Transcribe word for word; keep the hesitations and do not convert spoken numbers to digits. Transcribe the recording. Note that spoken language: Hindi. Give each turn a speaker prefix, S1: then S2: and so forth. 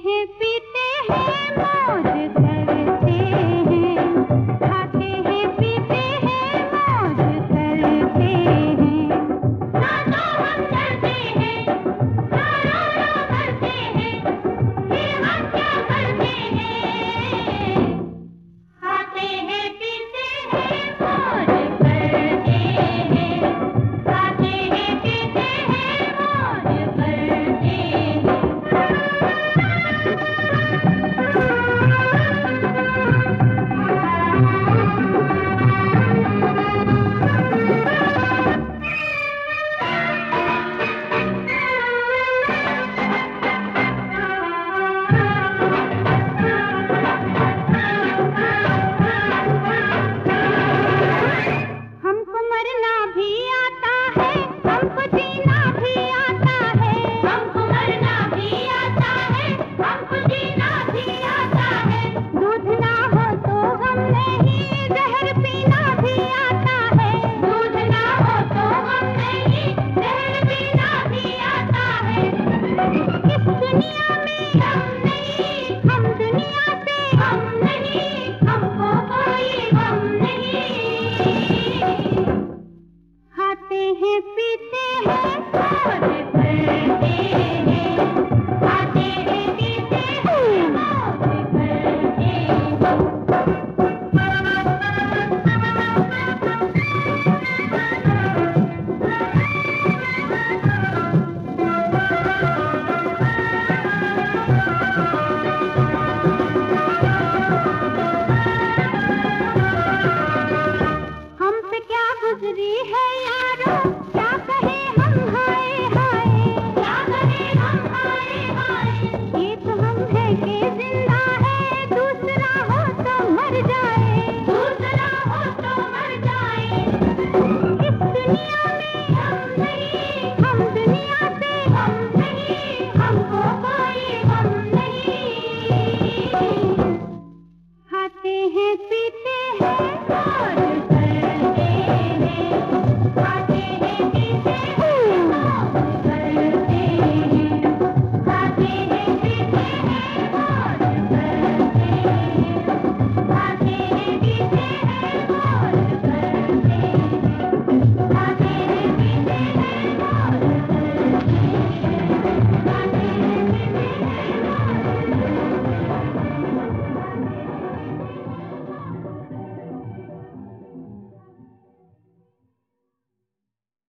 S1: हैं पीते हैं मौज करते हैं, खाते हैं पीते हैं मौज करते हैं। ना तो हम डरते हैं, ना रो रो करते हैं, ये हम क्या करते हैं। खाते हैं पीते हैं मौज करते हैं, खाते हैं पीते हैं मौज करते हैं। हमको मरना भी आता है, हमको जीना भी आता है, हमको मरना भी आता है, हमको जीना